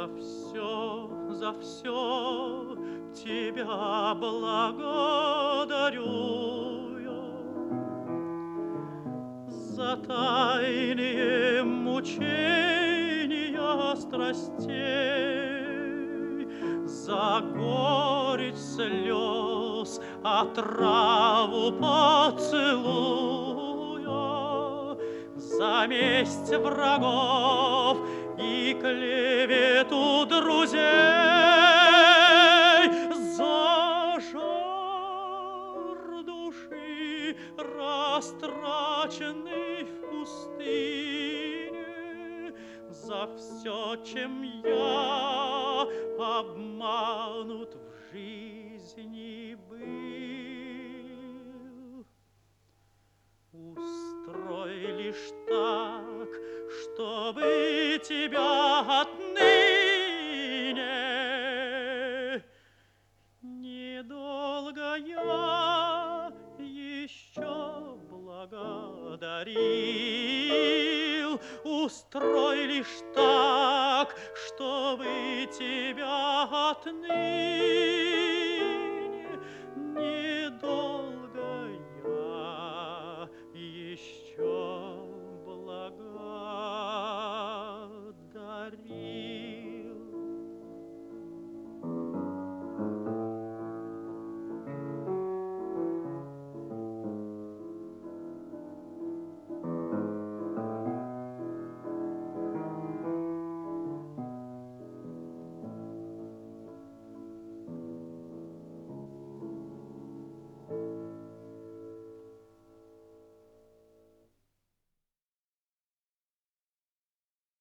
за все тебя благодарю я. За тайные мучения страстей, за горечь слез, отраву поцелуя, за месть врагов и клевету друзей, за жар души, растраченный в пустыне, за все, чем я обманут в жизни был. Устрой лишь так, чтобы тебя отныне недолго я еще благодарил. Устрой лишь так, чтобы тебя отныне недолго я еще